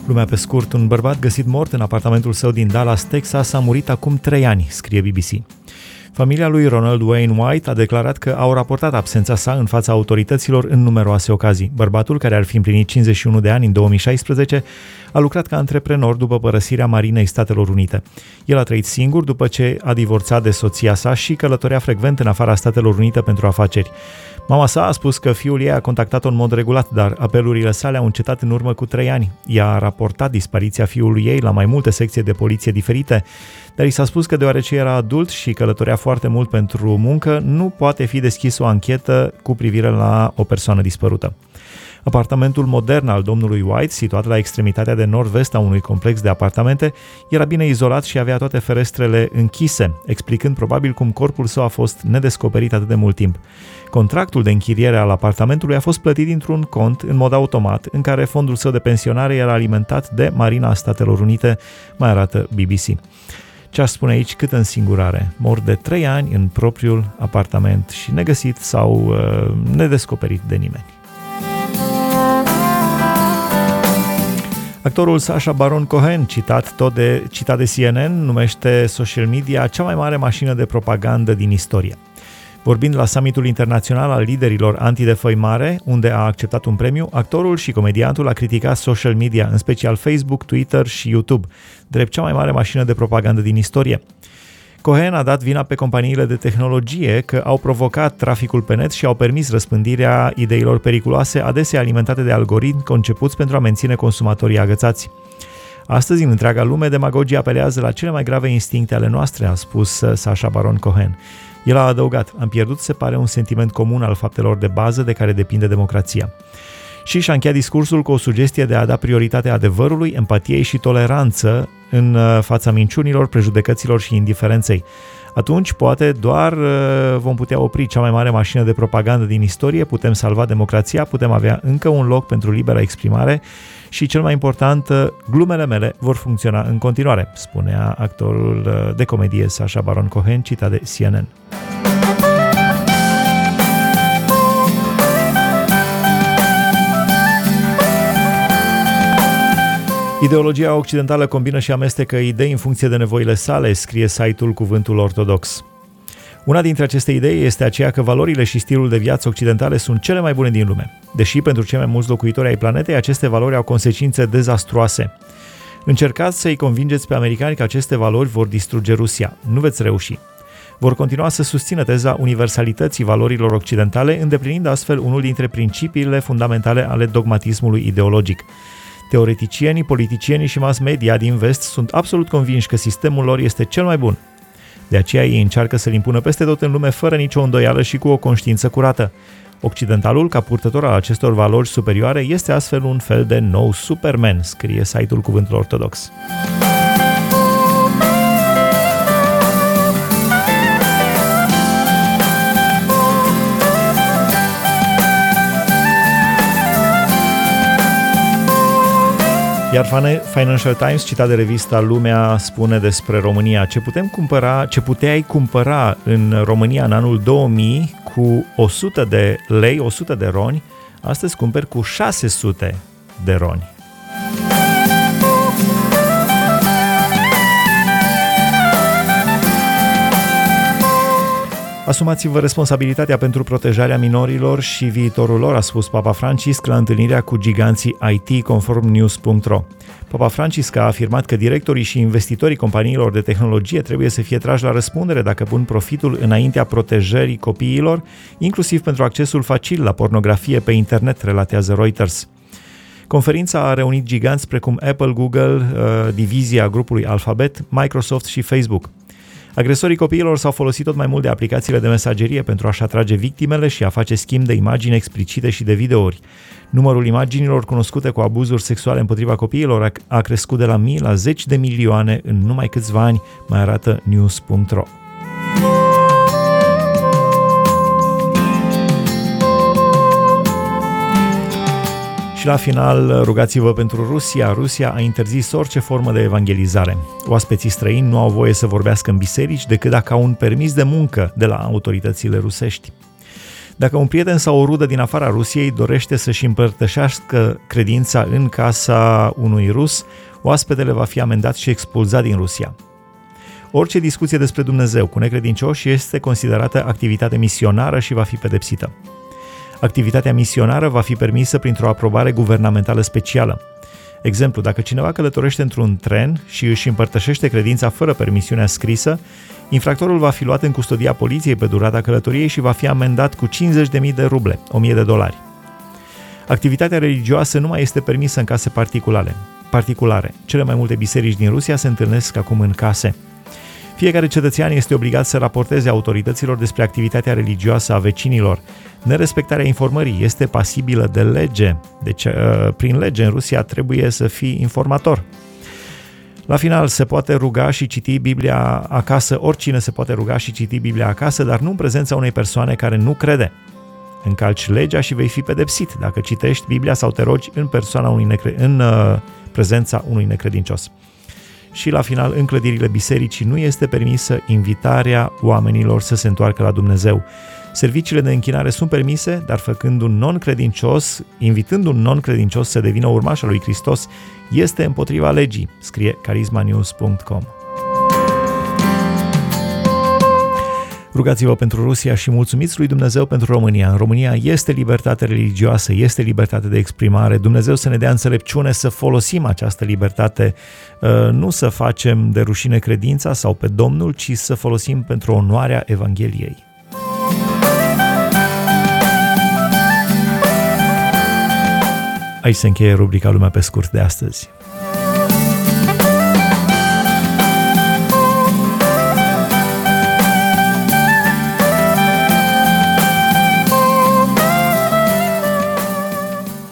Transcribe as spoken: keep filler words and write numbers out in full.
Lumea pe scurt, un bărbat găsit mort în apartamentul său din Dallas, Texas, a murit acum trei ani, scrie B B C. Familia lui Ronald Wayne White a declarat că au raportat absența sa în fața autorităților în numeroase ocazii. Bărbatul, care ar fi împlinit cincizeci și unu de ani în două mii șaisprezece, a lucrat ca antreprenor după părăsirea Marinei Statelor Unite. El a trăit singur după ce a divorțat de soția sa și călătorea frecvent în afara Statelor Unite pentru afaceri. Mama sa a spus că fiul ei a contactat-o în mod regulat, dar apelurile sale au încetat în urmă cu trei ani. Ea a raportat dispariția fiului ei la mai multe secții de poliție diferite, dar i s-a spus că deoarece era adult și călătorea foarte mult pentru muncă, nu poate fi deschis o anchetă cu privire la o persoană dispărută. Apartamentul modern al domnului White, situat la extremitatea de nord-vest a unui complex de apartamente, era bine izolat și avea toate ferestrele închise, explicând probabil cum corpul său a fost nedescoperit atât de mult timp. Contractul de închiriere al apartamentului a fost plătit dintr-un cont în mod automat, în care fondul său de pensionare era alimentat de Marina Statelor Unite, mai arată B B C. Ce aș spune aici, cât însingurare. Mor de trei ani în propriul apartament și negăsit sau uh, nedescoperit de nimeni. Actorul Sacha Baron Cohen, citat tot de, citat de C N N, numește social media cea mai mare mașină de propagandă din istorie. Vorbind la summitul internațional al liderilor antidefăimare, unde a acceptat un premiu, actorul și comediantul a criticat social media, în special Facebook, Twitter și YouTube, drept cea mai mare mașină de propagandă din istorie. Cohen a dat vina pe companiile de tehnologie că au provocat traficul pe net și au permis răspândirea ideilor periculoase, adesea alimentate de algoritmi concepuți pentru a menține consumatorii agățați. Astăzi, în întreaga lume, demagogii apelează la cele mai grave instincte ale noastre, a spus Sacha Baron Cohen. El a adăugat, am pierdut, se pare, un sentiment comun al faptelor de bază de care depinde democrația. Și și-a încheiat discursul cu o sugestie de a da prioritate adevărului, empatiei și toleranță în fața minciunilor, prejudecăților și indiferenței. Atunci, poate, doar vom putea opri cea mai mare mașină de propagandă din istorie, putem salva democrația, putem avea încă un loc pentru libera exprimare și, cel mai important, glumele mele vor funcționa în continuare, spunea actorul de comedie Sacha Baron Cohen, citat de C N N. Ideologia occidentală combină și amestecă idei în funcție de nevoile sale, scrie site-ul Cuvântul Ortodox. Una dintre aceste idei este aceea că valorile și stilul de viață occidentale sunt cele mai bune din lume, deși pentru cei mai mulți locuitori ai planetei aceste valori au consecințe dezastruoase. Încercați să-i convingeți pe americani că aceste valori vor distruge Rusia. Nu veți reuși. Vor continua să susțină teza universalității valorilor occidentale, îndeplinind astfel unul dintre principiile fundamentale ale dogmatismului ideologic. Teoreticienii, politicienii și mass media din vest sunt absolut convinși că sistemul lor este cel mai bun. De aceea ei încearcă să-l impună peste tot în lume fără nicio îndoială și cu o conștiință curată. Occidentalul, ca purtător al acestor valori superioare, este astfel un fel de nou Superman, scrie site-ul Cuvântul Ortodox. Iar Financial Times, citat de revista Lumea, spune despre România: ce putem cumpăra, ce puteai cumpăra în România în anul două mii cu o sută de lei, o sută de roni, astăzi cumperi cu șase sute de roni. Asumați-vă responsabilitatea pentru protejarea minorilor și viitorul lor, a spus Papa Francisc la întâlnirea cu giganții I T, conform news punct ro. Papa Francisc a afirmat că directorii și investitorii companiilor de tehnologie trebuie să fie trași la răspundere dacă pun profitul înaintea protejării copiilor, inclusiv pentru accesul facil la pornografie pe internet, relatează Reuters. Conferința a reunit giganți precum Apple, Google, divizia grupului Alphabet, Microsoft și Facebook. Agresorii copiilor s-au folosit tot mai mult de aplicațiile de mesagerie pentru a-și atrage victimele și a face schimb de imagini explicite și de videouri. Numărul imaginilor cunoscute cu abuzuri sexuale împotriva copiilor a crescut de la mii la zeci de milioane în numai câțiva ani, mai arată news punct ro. Și la final, rugați-vă pentru Rusia. Rusia a interzis orice formă de evangelizare. Oaspeții străini nu au voie să vorbească în biserici decât dacă au un permis de muncă de la autoritățile rusești. Dacă un prieten sau o rudă din afara Rusiei dorește să-și împărtășească credința în casa unui rus, oaspetele va fi amendat și expulzat din Rusia. Orice discuție despre Dumnezeu cu necredincioși este considerată activitate misionară și va fi pedepsită. Activitatea misionară va fi permisă printr-o aprobare guvernamentală specială. Exemplu, dacă cineva călătorește într-un tren și își împărtășește credința fără permisiunea scrisă, infractorul va fi luat în custodia poliției pe durata călătoriei și va fi amendat cu cincizeci de mii de ruble, o mie de dolari. Activitatea religioasă nu mai este permisă în case particulare. particulare. Cele mai multe biserici din Rusia se întâlnesc acum în case. Fiecare cetățean este obligat să raporteze autorităților despre activitatea religioasă a vecinilor. Nerespectarea informării este pasibilă de lege, deci prin lege în Rusia trebuie să fii informator. La final se poate ruga și citi Biblia acasă, oricine se poate ruga și citi Biblia acasă, dar nu în prezența unei persoane care nu crede. Încalci legea și vei fi pedepsit dacă citești Biblia sau te rogi în, persoana unui necre- în uh, prezența unui necredincios. Și la final, în clădirile bisericii nu este permisă invitarea oamenilor să se întoarcă la Dumnezeu. Serviciile de închinare sunt permise, dar făcând un non-credincios, invitând un non-credincios să devină urmaș al lui Hristos, este împotriva legii, scrie carisma news punct com. Rugați-vă pentru Rusia și mulțumiți lui Dumnezeu pentru România. În România este libertate religioasă, este libertate de exprimare. Dumnezeu să ne dea înțelepciune să folosim această libertate, nu să facem de rușine credința sau pe Domnul, ci să folosim pentru onoarea Evangheliei. Aici se încheie rubrica Lumea pe scurt de astăzi.